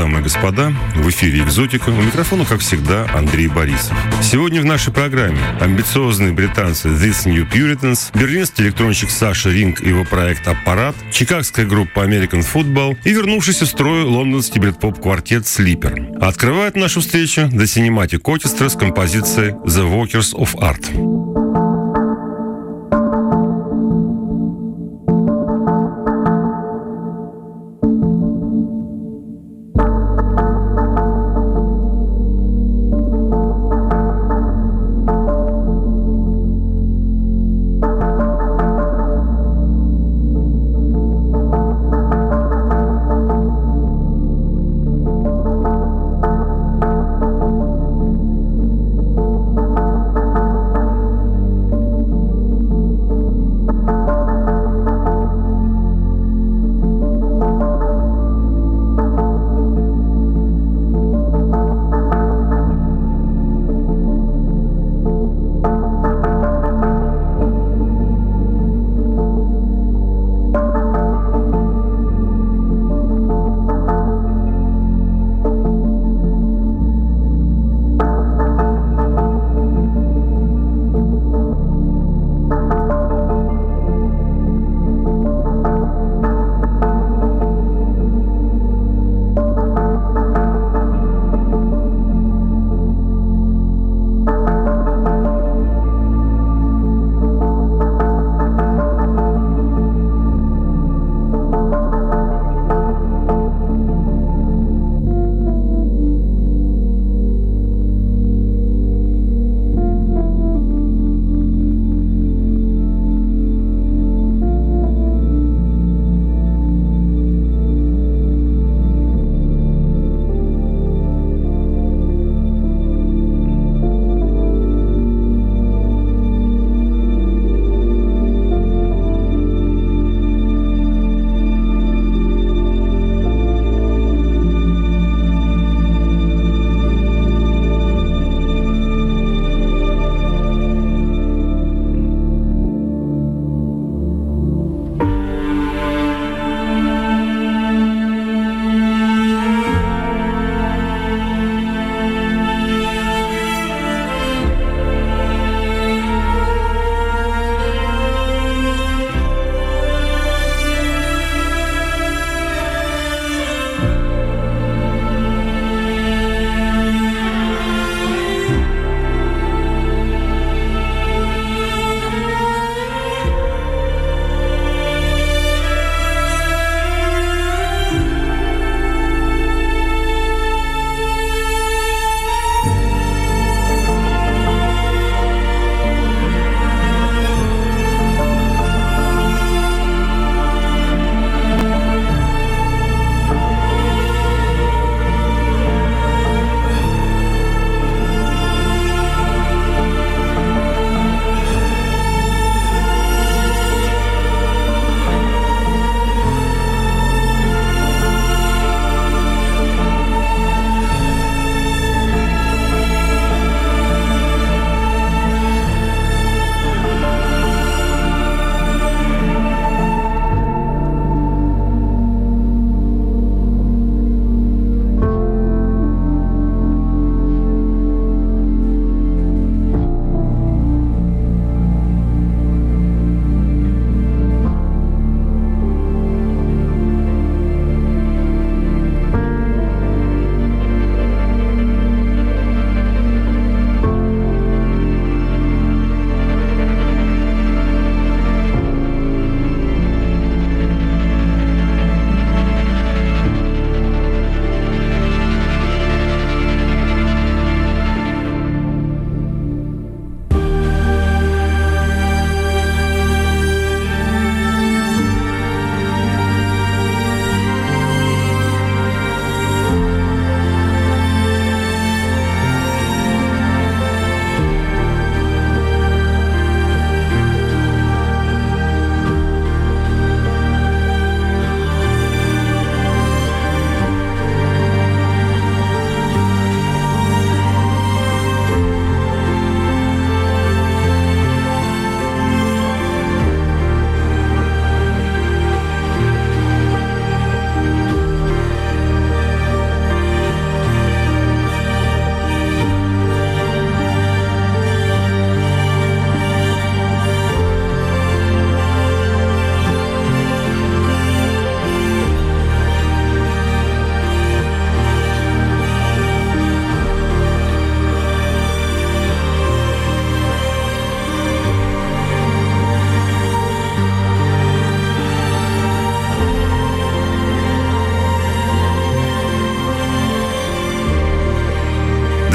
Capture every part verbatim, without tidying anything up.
дамы и господа, в эфире «Экзотика». У микрофона, как всегда, Андрей Борисов. Сегодня в нашей программе амбициозные британцы These New Puritans, берлинский электронщик Саша Ринг и его проект «Аппарат», чикагская группа American Football и вернувшийся в строй лондонский брит-поп-квартет Sleeper. Открывает нашу встречу The Cinematic Orchestra с композицией The Workers of Art.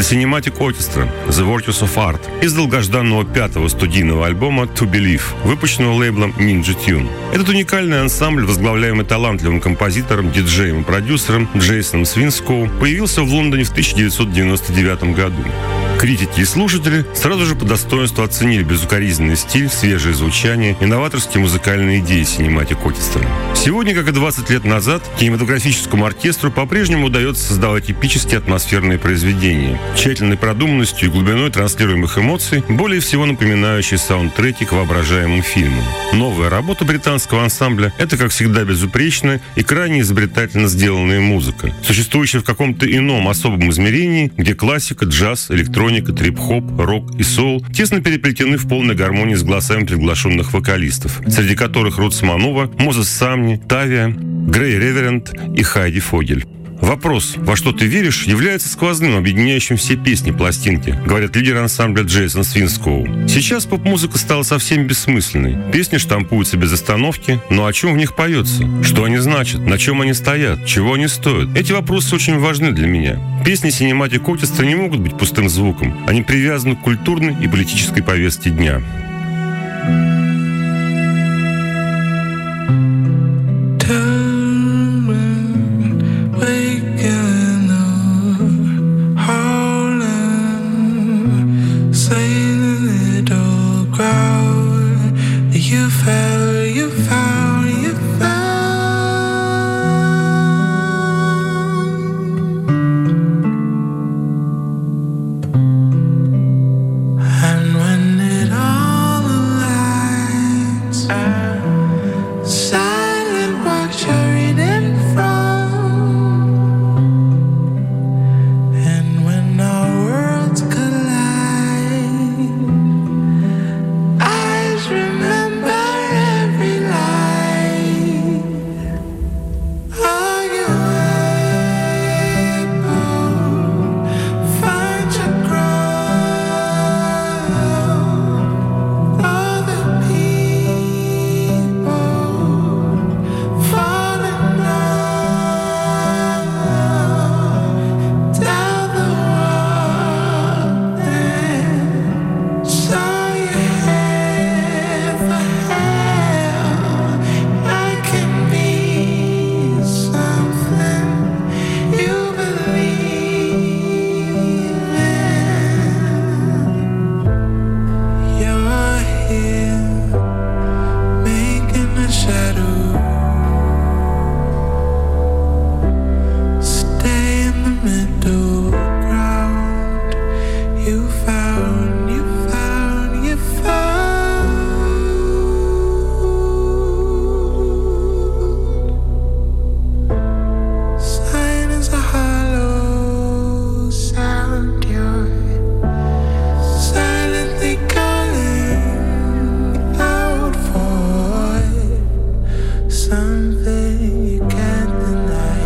Cinematic Orchestra «The Virtues of Art» из долгожданного пятого студийного альбома «To Believe», выпущенного лейблом Ninja Tune. Этот уникальный ансамбль, возглавляемый талантливым композитором, диджеем и продюсером Джейсоном Свинскоу, появился в Лондоне в тысяча девятьсот девяносто девятом году. Критики и слушатели сразу же по достоинству оценили безукоризненный стиль, свежее звучание и новаторские музыкальные идеи Cinematic Orchestra. Сегодня, как и двадцать лет назад, кинематографическому оркестру по-прежнему удается создавать эпические атмосферные произведения, тщательной продуманностью и глубиной транслируемых эмоций, более всего напоминающие саундтреки к воображаемым фильмам. Новая работа британского ансамбля – это, как всегда, безупречная и крайне изобретательно сделанная музыка, существующая в каком-то ином особом измерении, где классика, джаз, электроника, трип-хоп, рок и соул тесно переплетены в полной гармонии с голосами приглашенных вокалистов, среди которых Рут Сманова, Мозес Самни, Тавия, Грей Реверенд и Хайди Фогель. Вопрос «Во что ты веришь?» является сквозным, объединяющим все песни пластинки, говорят лидер ансамбля Джейсон Свинскоу. Сейчас поп-музыка стала совсем бессмысленной. Песни штампуются без остановки, но о чем в них поется? Что они значат? На чем они стоят? Чего они стоят? Эти вопросы очень важны для меня. Песни Cinematic Orchestra не могут быть пустым звуком. Они привязаны к культурной и политической повестке дня.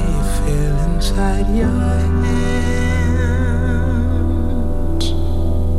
Your hands.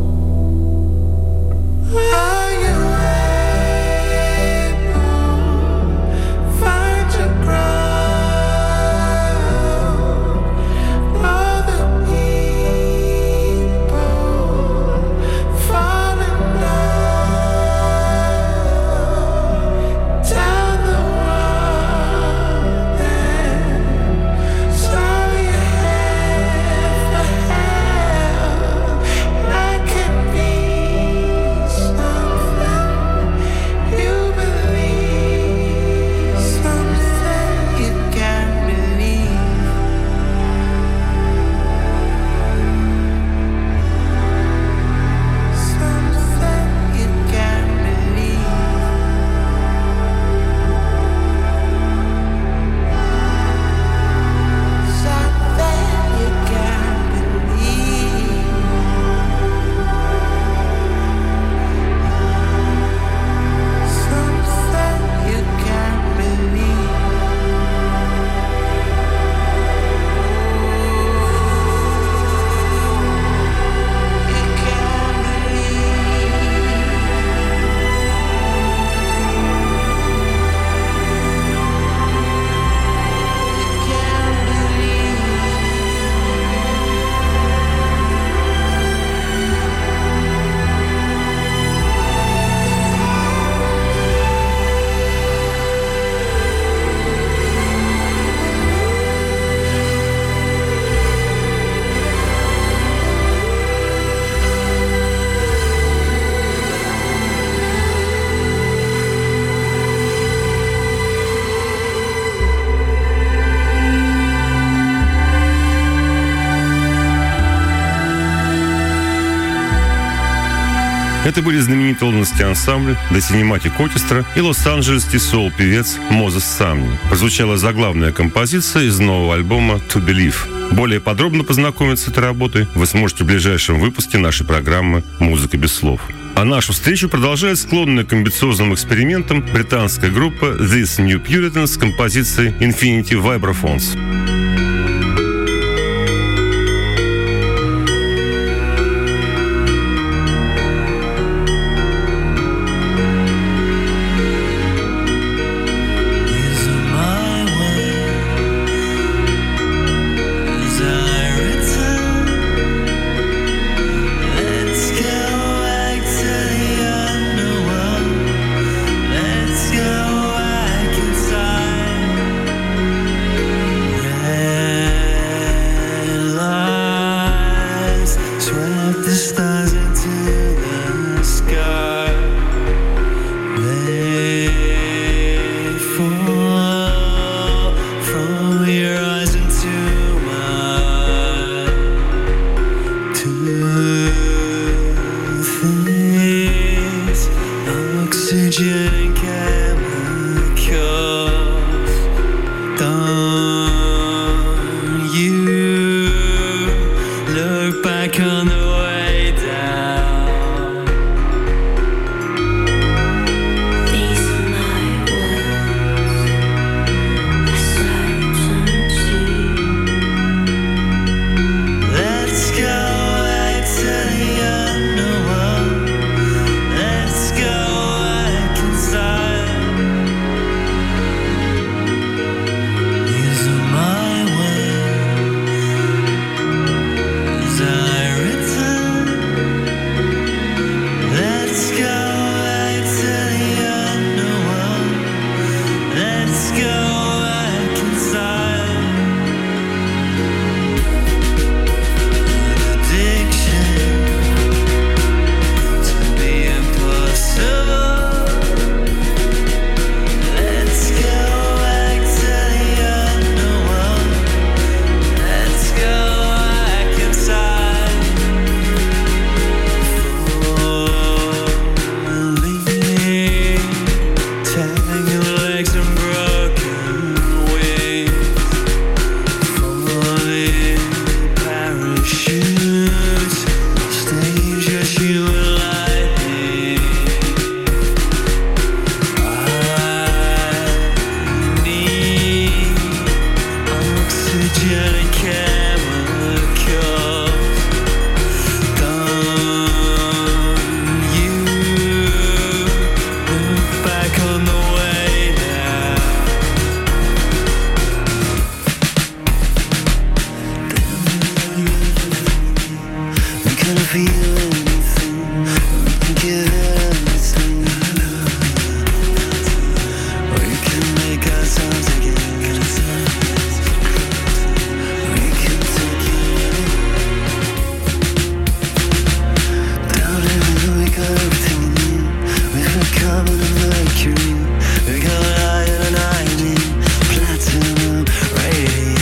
Это были знаменитый лондонский ансамбль The Cinematic Orchestra и лос-анджелесский соул-певец Мозес Самни. Прозвучала заглавная композиция из нового альбома To Believe. Более подробно познакомиться с этой работой вы сможете в ближайшем выпуске нашей программы «Музыка без слов». А нашу встречу продолжает склонная к амбициозным экспериментам британская группа These New Puritans с композицией Infinity Vibraphones.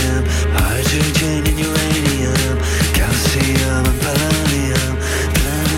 Calcium and palladium,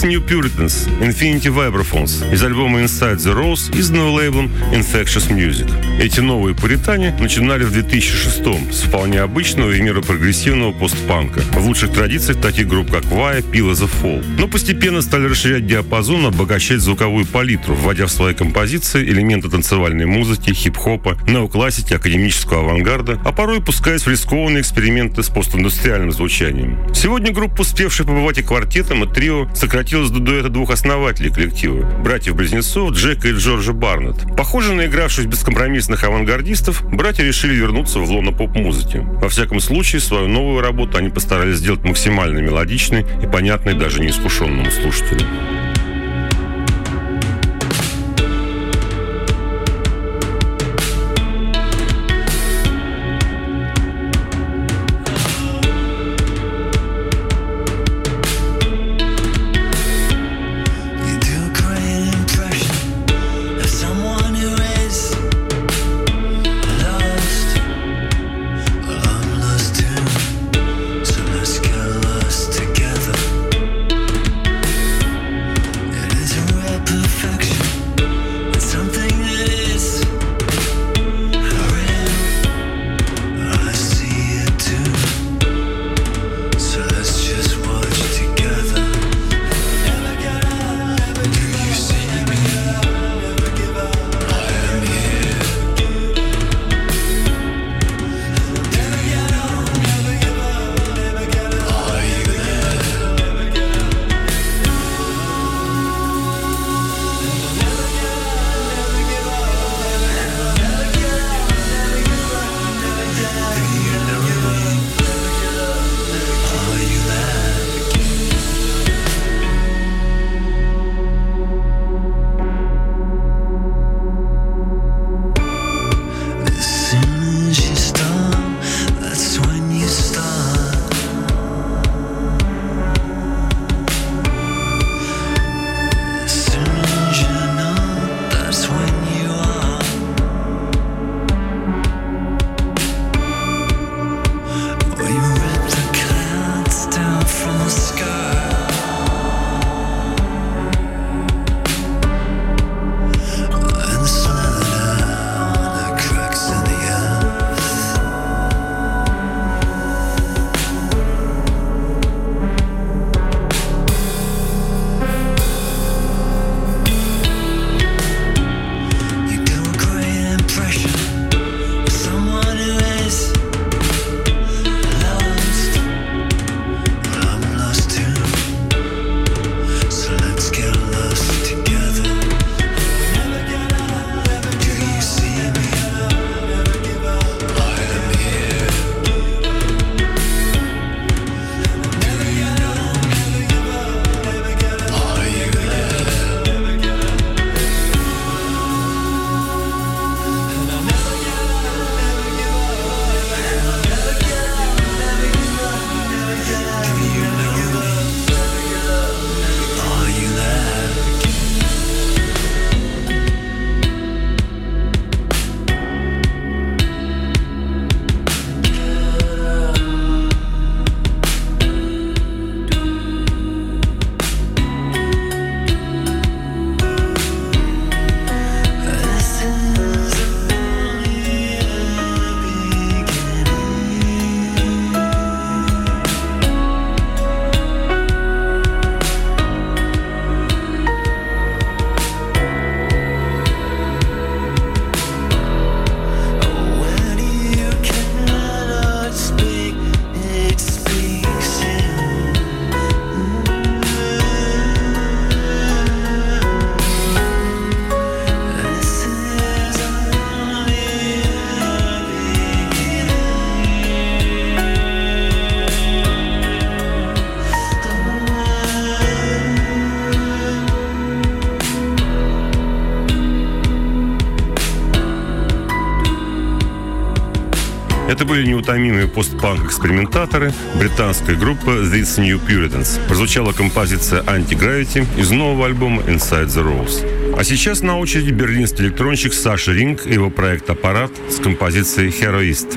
These New Puritans, Infinity Vibraphones из альбома Inside the Rose, изданного лейблом Infectious Music. Эти новые пуритане начинали в две тысячи шестом с вполне обычного и миропрогрессивного постпанка, в лучших традициях таких групп, как Wire, Peel и The Fall. Но постепенно стали расширять диапазон, обогащать звуковую палитру, вводя в свои композиции элементы танцевальной музыки, хип-хопа, неоклассики, академического авангарда, а порой пускаясь в рискованные эксперименты с постиндустриальным звучанием. Сегодня группа, успевшая побывать и квартетом, и трио, сократилась до дуэта двух основателей коллектива – братьев-близнецов Джека и Джорджа Барнетт. Похоже, наигравшись бескомпромиссных авангардистов, братья решили вернуться в лоно поп-музыки. Во всяком случае, свою новую работу они постарались сделать максимально мелодичной и понятной даже неискушенному слушателю. Это были неутомимые постпанк-экспериментаторы британской группы These New Puritans. Прозвучала композиция «Anti-Gravity» из нового альбома Inside the Rose. А сейчас на очереди берлинский электронщик Саша Ринг и его проект «Аппарат» с композицией «Heroist».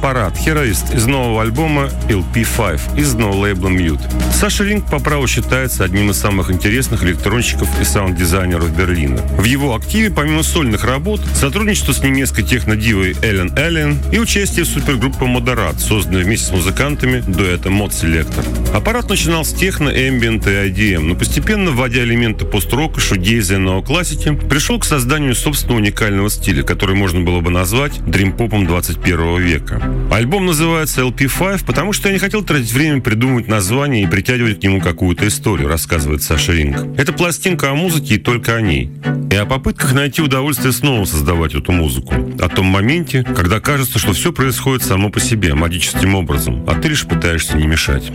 «Аппарат» «Heroist» из нового альбома эл пи пять из ноу-лейбла Mute. Саша Ринг по праву считается одним из самых интересных электронщиков и саунд-дизайнеров Берлина. В его активе, помимо сольных работ, сотрудничество с немецкой техно-дивой Эллен Эллен и участие в супергруппе Moderat, созданной вместе с музыкантами дуэта Mod Selector. «Аппарат» начинал с техно, эмбиент и ай ди эм, но постепенно, вводя элементы пост-рока, шугейза и неоклассики, пришел к созданию собственного уникального стиля, который можно было бы назвать дрим-попом двадцать первого века. Альбом называется эл пи пять, потому что я не хотел тратить время придумывать название и притягивать к нему какую-то историю, рассказывает Саша Ринг. Это пластинка о музыке и только о ней. И о попытках найти удовольствие снова создавать эту музыку. О том моменте, когда кажется, что все происходит само по себе, магическим образом, а ты лишь пытаешься не мешать.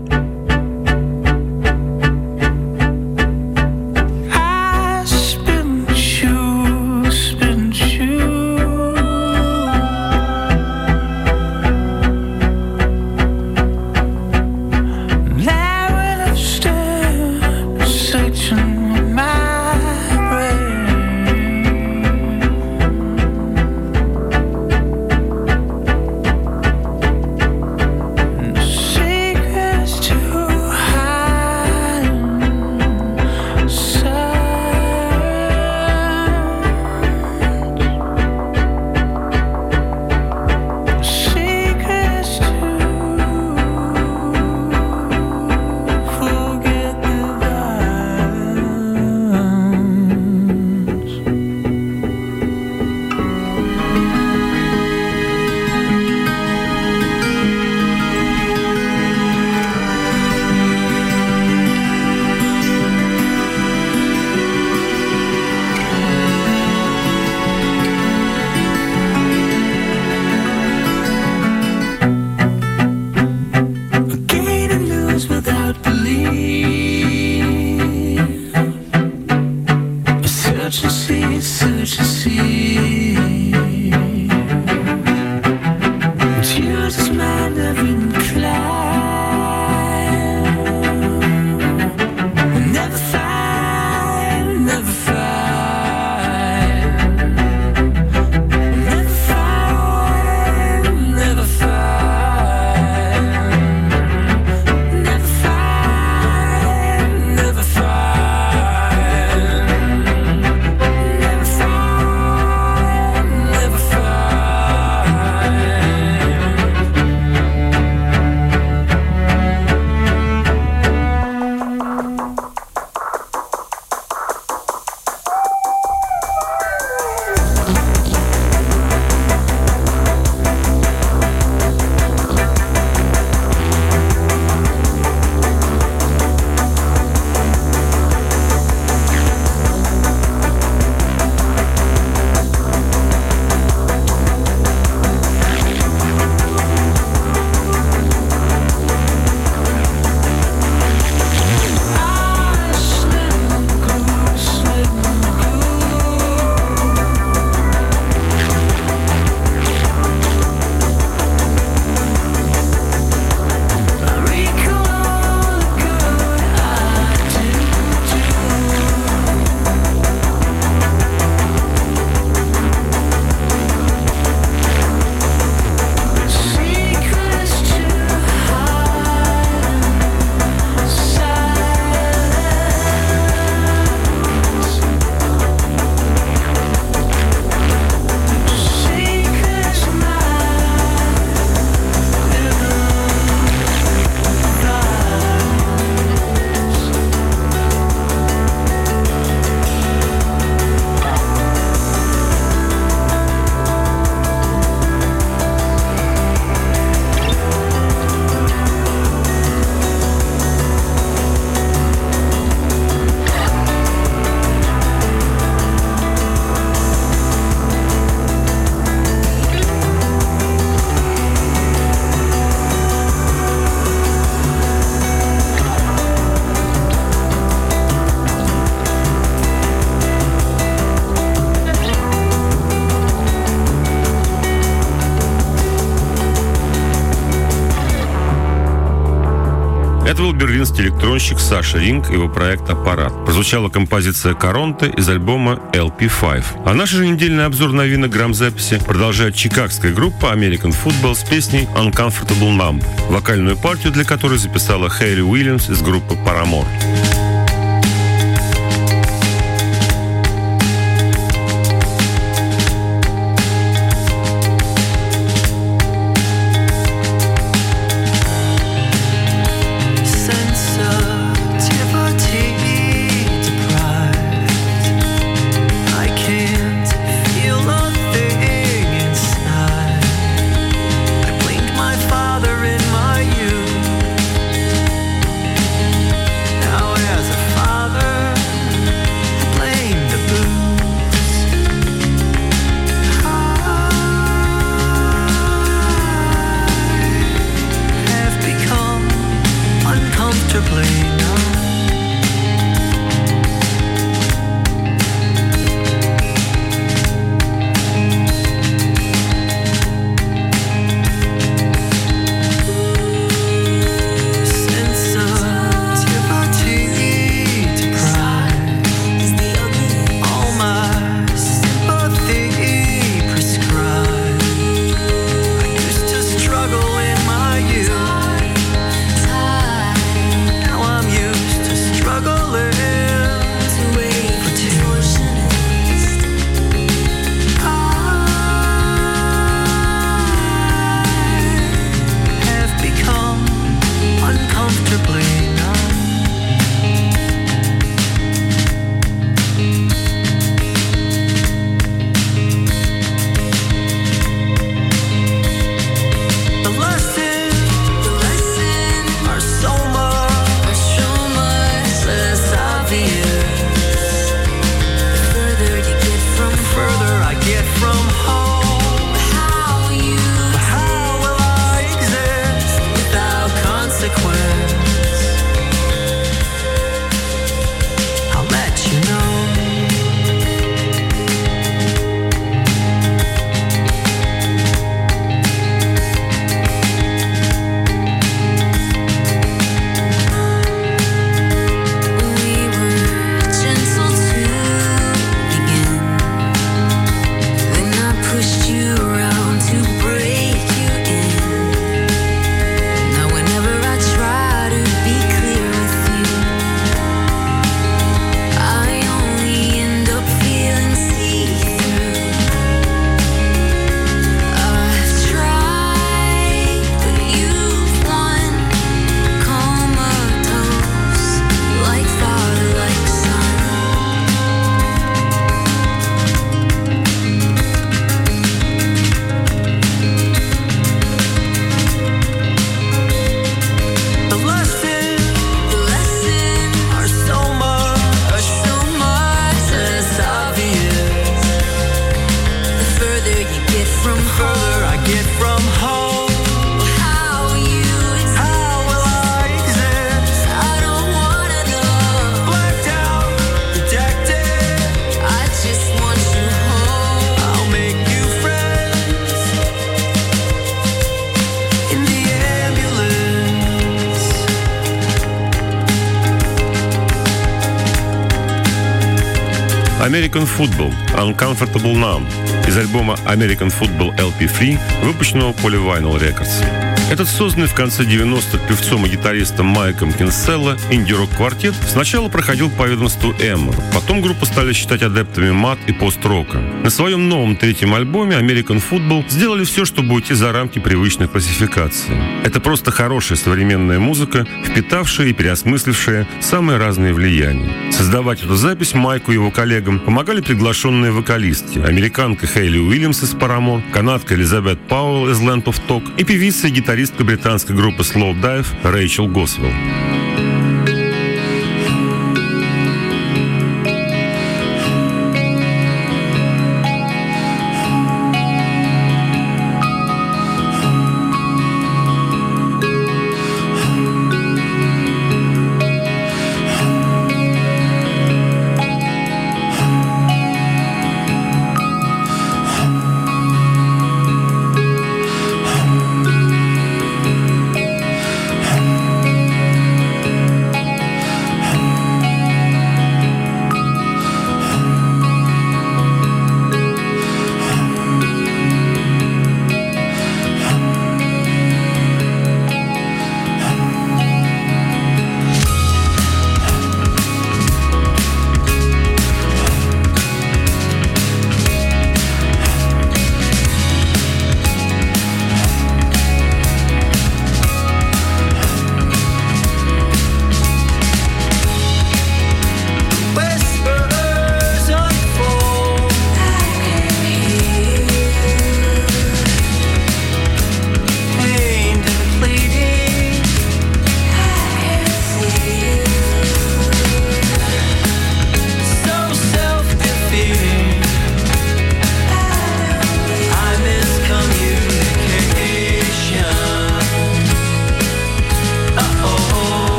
Secrets to Это был берлинский электронщик Саша Ринг и его проект «Аппарат». Прозвучала композиция «Коронта» из альбома эл пи пять. А наш же недельный обзор новинок грамзаписи продолжает чикагская группа American Football с песней «Uncomfortable Number», вокальную партию для которой записала Хейли Уильямс из группы Paramore. American Football Uncomfortable Numb из альбома American Football эл пи три, выпущенного Polyvinyl Records. Этот созданный в конце девяностых певцом и гитаристом Майком Кинселло инди-рок-квартет сначала проходил по ведомству Эмма, потом группу стали считать адептами мат и пост-рока. На своем новом третьем альбоме American Football сделали все, чтобы уйти за рамки привычной классификации. Это просто хорошая современная музыка, впитавшая и переосмыслившая самые разные влияния. Создавать эту запись Майку и его коллегам помогали приглашенные вокалистки: американка Хейли Уильямс из Paramore, канадка Элизабет Пауэлл из Land of Talk и певица и гитаристка британской группы Slow Dive Рэйчел Госвелл.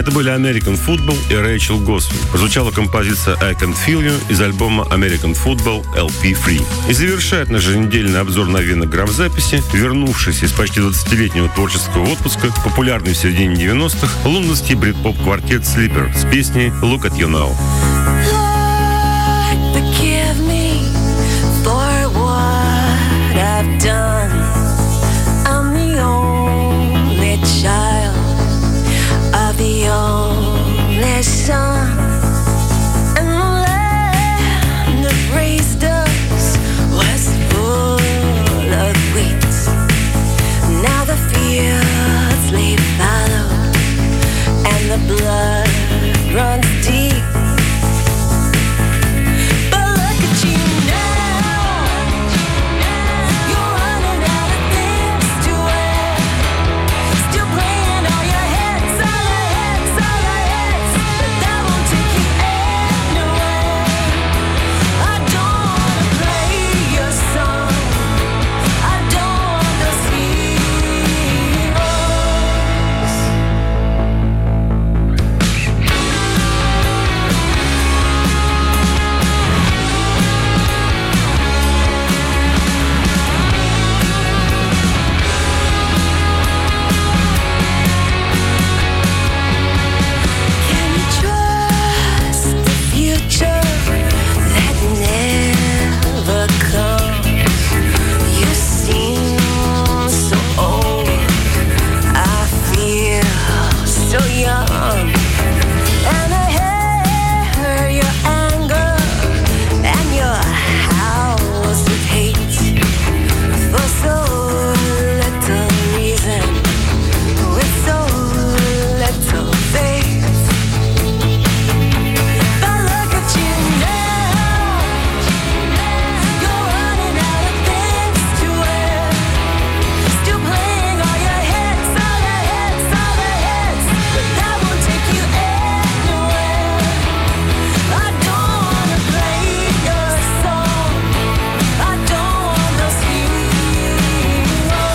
Это были American Football и Рэйчел Госвелл. Прозвучала композиция I Can't Feel You из альбома American Football эл пи Free. И завершает наш еженедельный обзор новинок грамзаписи, вернувшийся из почти двадцатилетнего творческого отпуска, популярный в середине девяностых, лондонский брит-поп-квартет Sleeper с песней Look at You Now. Son, and the land that raised us was full of wheat. Now the fields lay fallow, and the blood runs deep. But look at you now, you're running out of things to wear, still playing all your hits, all your hits, all your hits. That won't take you anywhere. I don't wanna play your song. I don't want those heroes. Can you trust the future that never comes? You seem so old, I feel so young, and I hear your anger and your howls of hate for so little reason, with so little faith. But look at you now, you're running out of things to wear, still playing all your hits, all your hits, all your hits. But that won't take you anywhere. I don't wanna play your song. I don't want those heroes.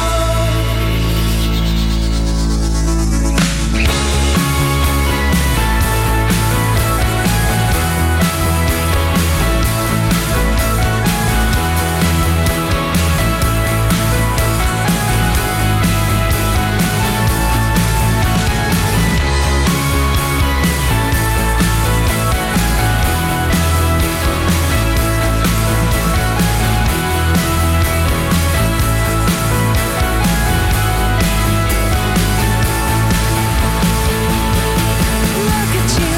Look at you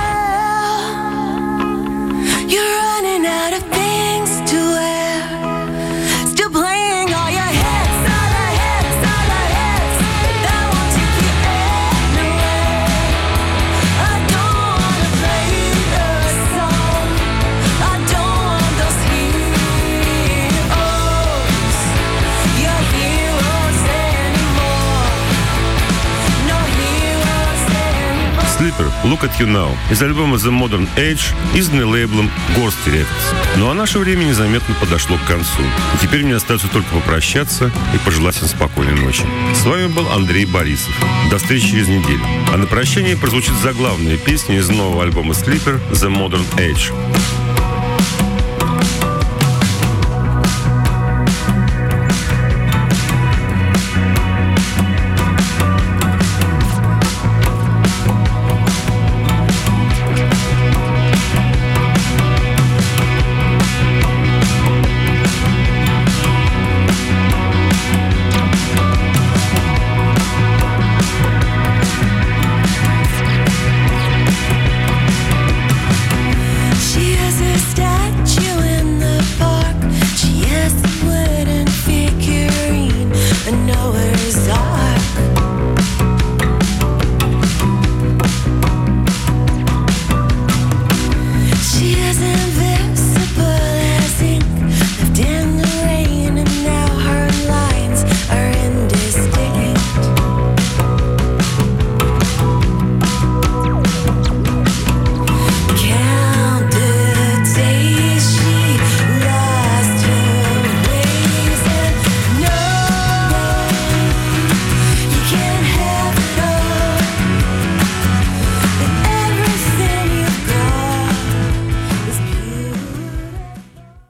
now, you're running out of things to wear, still playing all your hits, all your hits, all your hits. But that won't take you anywhere. I don't wanna play your song. I don't want those heroes, your heroes anymore. No heroes anymore. Sleeper, Look at You Now из альбома The Modern Age, изданный лейблом Ghost Records. Ну а наше время незаметно подошло к концу. И теперь мне остается только попрощаться и пожелать всем спокойной ночи. С вами был Андрей Борисов. До встречи через неделю. А на прощание прозвучит заглавная песня из нового альбома Sleeper The Modern Age.